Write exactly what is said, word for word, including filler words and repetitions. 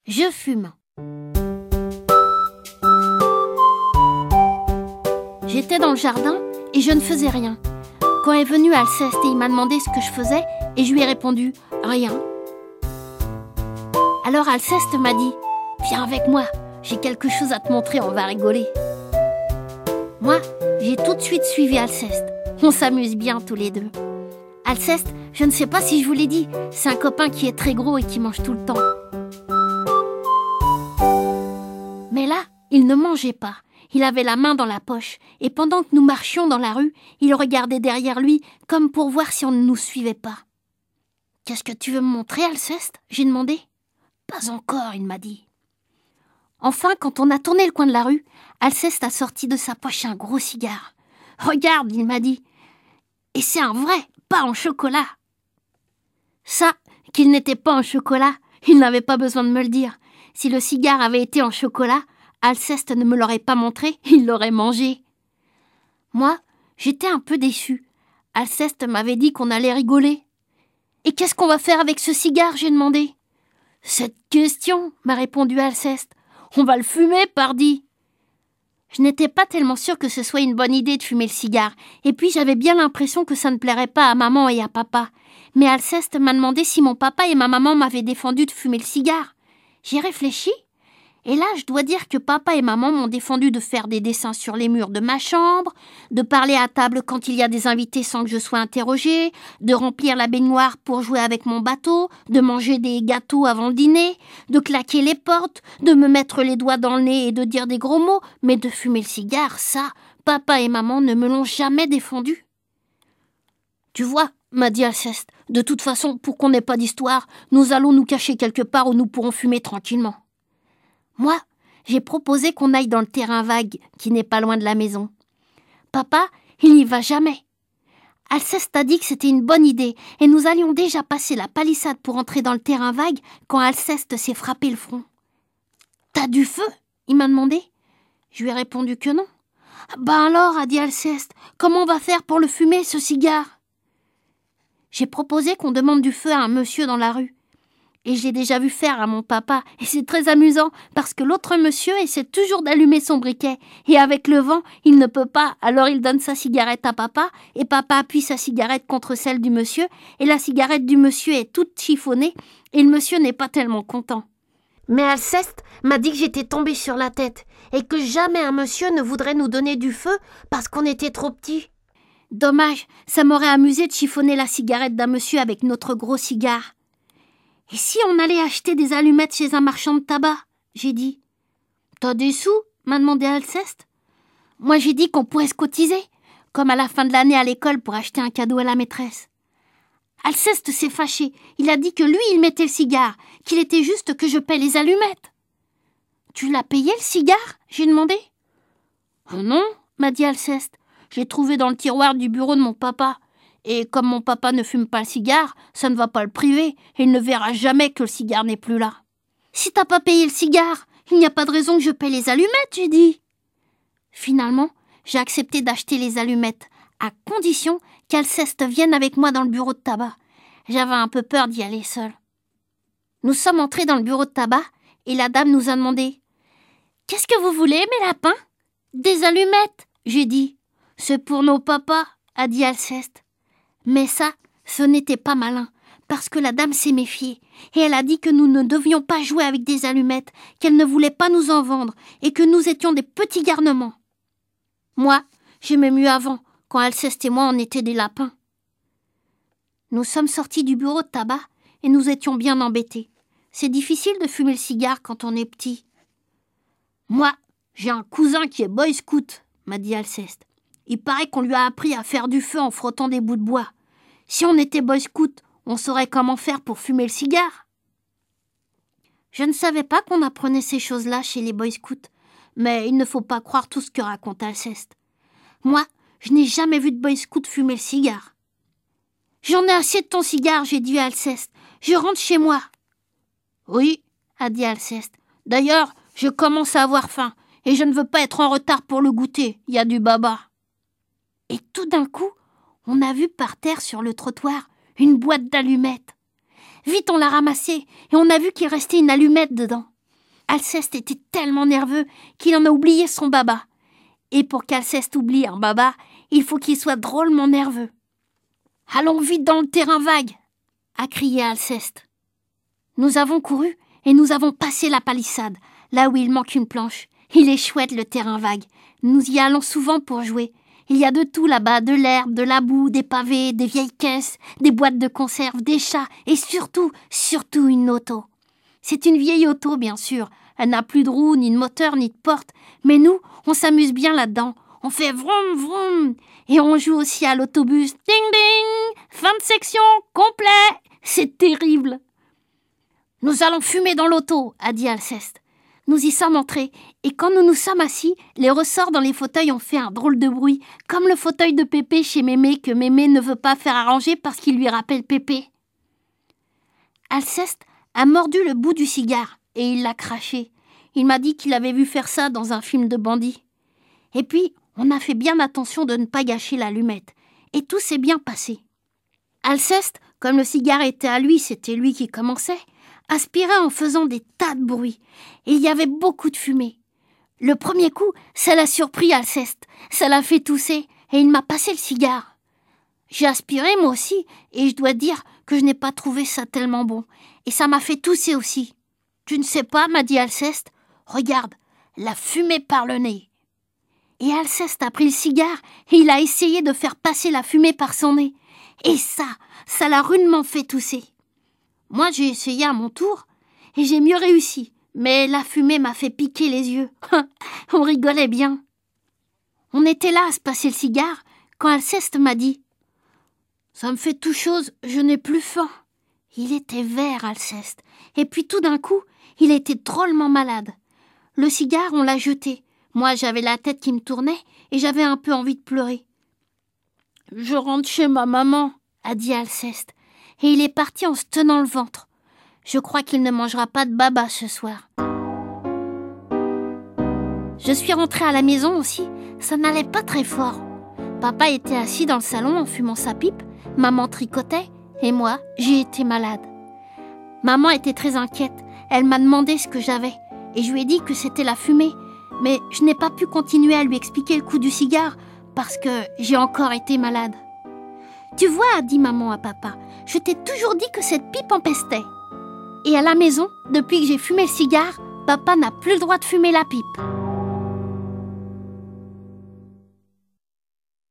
Je fume. J'étais dans le jardin et je ne faisais rien. Quand est venu Alceste et il m'a demandé ce que je faisais et je lui ai répondu « Rien ». Alors Alceste m'a dit « Viens avec moi, j'ai quelque chose à te montrer, on va rigoler ». Moi, j'ai tout de suite suivi Alceste. On s'amuse bien tous les deux. Alceste, je ne sais pas si je vous l'ai dit, c'est un copain qui est très gros et qui mange tout le temps. Mais là, il ne mangeait pas. Il avait la main dans la poche et pendant que nous marchions dans la rue, il regardait derrière lui comme pour voir si on ne nous suivait pas. « Qu'est-ce que tu veux me montrer, Alceste ?» j'ai demandé. « Pas encore, il m'a dit. » Enfin, quand on a tourné le coin de la rue, Alceste a sorti de sa poche un gros cigare. « Regarde, il m'a dit. Et c'est un vrai, pas en chocolat. » Ça, qu'il n'était pas en chocolat, il n'avait pas besoin de me le dire. Si le cigare avait été en chocolat, Alceste ne me l'aurait pas montré, il l'aurait mangé. Moi, j'étais un peu déçue. Alceste m'avait dit qu'on allait rigoler. « Et qu'est-ce qu'on va faire avec ce cigare ?» j'ai demandé. « Cette question » m'a répondu Alceste. « On va le fumer, pardi !» Je n'étais pas tellement sûre que ce soit une bonne idée de fumer le cigare, et puis j'avais bien l'impression que ça ne plairait pas à maman et à papa. Mais Alceste m'a demandé si mon papa et ma maman m'avaient défendu de fumer le cigare. J'y ai réfléchi, et là je dois dire que papa et maman m'ont défendu de faire des dessins sur les murs de ma chambre, de parler à table quand il y a des invités sans que je sois interrogée, de remplir la baignoire pour jouer avec mon bateau, de manger des gâteaux avant le dîner, de claquer les portes, de me mettre les doigts dans le nez et de dire des gros mots, mais de fumer le cigare, ça, papa et maman ne me l'ont jamais défendu. « Tu vois, m'a dit Alceste, de toute façon, pour qu'on n'ait pas d'histoire, nous allons nous cacher quelque part où nous pourrons fumer tranquillement. » Moi, j'ai proposé qu'on aille dans le terrain vague qui n'est pas loin de la maison. Papa, il n'y va jamais. Alceste a dit que c'était une bonne idée et nous allions déjà passer la palissade pour entrer dans le terrain vague quand Alceste s'est frappé le front. « T'as du feu ?» il m'a demandé. Je lui ai répondu que non. « Ben alors, a dit Alceste, comment on va faire pour le fumer, ce cigare ?» J'ai proposé qu'on demande du feu à un monsieur dans la rue. Et j'ai déjà vu faire à mon papa, et c'est très amusant, parce que l'autre monsieur essaie toujours d'allumer son briquet, et avec le vent, il ne peut pas, alors il donne sa cigarette à papa, et papa appuie sa cigarette contre celle du monsieur, et la cigarette du monsieur est toute chiffonnée, et le monsieur n'est pas tellement content. Mais Alceste m'a dit que j'étais tombée sur la tête, et que jamais un monsieur ne voudrait nous donner du feu, parce qu'on était trop petits. Dommage, ça m'aurait amusé de chiffonner la cigarette d'un monsieur avec notre gros cigare. « Et si on allait acheter des allumettes chez un marchand de tabac ?» j'ai dit. « T'as des sous ?» m'a demandé Alceste. Moi j'ai dit qu'on pourrait se cotiser, comme à la fin de l'année à l'école pour acheter un cadeau à la maîtresse. Alceste s'est fâché, il a dit que lui il mettait le cigare, qu'il était juste que je paie les allumettes. « Tu l'as payé le cigare ?» j'ai demandé. « Oh non » m'a dit Alceste, « j'ai trouvé dans le tiroir du bureau de mon papa. » Et comme mon papa ne fume pas le cigare, ça ne va pas le priver, et il ne verra jamais que le cigare n'est plus là. « Si t'as pas payé le cigare, il n'y a pas de raison que je paie les allumettes, j'ai dit. » Finalement, j'ai accepté d'acheter les allumettes, à condition qu'Alceste vienne avec moi dans le bureau de tabac. J'avais un peu peur d'y aller seule. Nous sommes entrés dans le bureau de tabac, et la dame nous a demandé « Qu'est-ce que vous voulez, mes lapins ?»« Des allumettes, » j'ai dit. « C'est pour nos papas, » a dit Alceste. Mais ça, ce n'était pas malin, parce que la dame s'est méfiée, et elle a dit que nous ne devions pas jouer avec des allumettes, qu'elle ne voulait pas nous en vendre, et que nous étions des petits garnements. Moi, j'aimais mieux avant, quand Alceste et moi on était des lapins. Nous sommes sortis du bureau de tabac, et nous étions bien embêtés. C'est difficile de fumer le cigare quand on est petit. Moi, j'ai un cousin qui est boy scout, m'a dit Alceste. Il paraît qu'on lui a appris à faire du feu en frottant des bouts de bois. Si on était boy scout, on saurait comment faire pour fumer le cigare. Je ne savais pas qu'on apprenait ces choses-là chez les boy scouts, mais il ne faut pas croire tout ce que raconte Alceste. Moi, je n'ai jamais vu de boy scout fumer le cigare. J'en ai assez de ton cigare, j'ai dit à Alceste. Je rentre chez moi. Oui, a dit Alceste. D'ailleurs, je commence à avoir faim, et je ne veux pas être en retard pour le goûter. Il y a du baba. Et tout d'un coup, on a vu par terre sur le trottoir une boîte d'allumettes. Vite, on l'a ramassé et on a vu qu'il restait une allumette dedans. Alceste était tellement nerveux qu'il en a oublié son baba. Et pour qu'Alceste oublie un baba, il faut qu'il soit drôlement nerveux. « Allons vite dans le terrain vague !» a crié Alceste. Nous avons couru et nous avons passé la palissade, là où il manque une planche. Il est chouette le terrain vague. Nous y allons souvent pour jouer. Il y a de tout là-bas, de l'herbe, de la boue, des pavés, des vieilles caisses, des boîtes de conserve, des chats et surtout, surtout une auto. C'est une vieille auto, bien sûr. Elle n'a plus de roues, ni de moteur, ni de porte. Mais nous, on s'amuse bien là-dedans. On fait vroom vroom. Et on joue aussi à l'autobus. Ding ding. Fin de section, complet. C'est terrible. Nous allons fumer dans l'auto, a dit Alceste. Nous y sommes entrés, et quand nous nous sommes assis, les ressorts dans les fauteuils ont fait un drôle de bruit, comme le fauteuil de Pépé chez Mémé que Mémé ne veut pas faire arranger parce qu'il lui rappelle Pépé. Alceste a mordu le bout du cigare, et il l'a craché. Il m'a dit qu'il avait vu faire ça dans un film de bandits. Et puis, on a fait bien attention de ne pas gâcher l'allumette, et tout s'est bien passé. Alceste, comme le cigare était à lui, c'était lui qui commençait, aspirait en faisant des tas de bruit. Et il y avait beaucoup de fumée. Le premier coup, ça l'a surpris Alceste. Ça l'a fait tousser et il m'a passé le cigare. J'ai aspiré moi aussi et je dois dire que je n'ai pas trouvé ça tellement bon. Et ça m'a fait tousser aussi. Tu ne sais pas, m'a dit Alceste. Regarde, la fumée par le nez. Et Alceste a pris le cigare et il a essayé de faire passer la fumée par son nez. Et ça, ça l'a rudement fait tousser. Moi, j'ai essayé à mon tour et j'ai mieux réussi. Mais la fumée m'a fait piquer les yeux. On rigolait bien. On était là à se passer le cigare quand Alceste m'a dit « Ça me fait tout chose, je n'ai plus faim. » Il était vert, Alceste. Et puis tout d'un coup, il était drôlement malade. Le cigare, on l'a jeté. Moi, j'avais la tête qui me tournait et j'avais un peu envie de pleurer. « Je rentre chez ma maman, » a dit Alceste. Et il est parti en se tenant le ventre. Je crois qu'il ne mangera pas de baba ce soir. Je suis rentrée à la maison aussi. Ça n'allait pas très fort. Papa était assis dans le salon en fumant sa pipe. Maman tricotait. Et moi, j'ai été malade. Maman était très inquiète. Elle m'a demandé ce que j'avais. Et je lui ai dit que c'était la fumée. Mais je n'ai pas pu continuer à lui expliquer le coup du cigare parce que j'ai encore été malade. Tu vois, a dit maman à papa, je t'ai toujours dit que cette pipe empestait. Et à la maison, depuis que j'ai fumé le cigare, papa n'a plus le droit de fumer la pipe.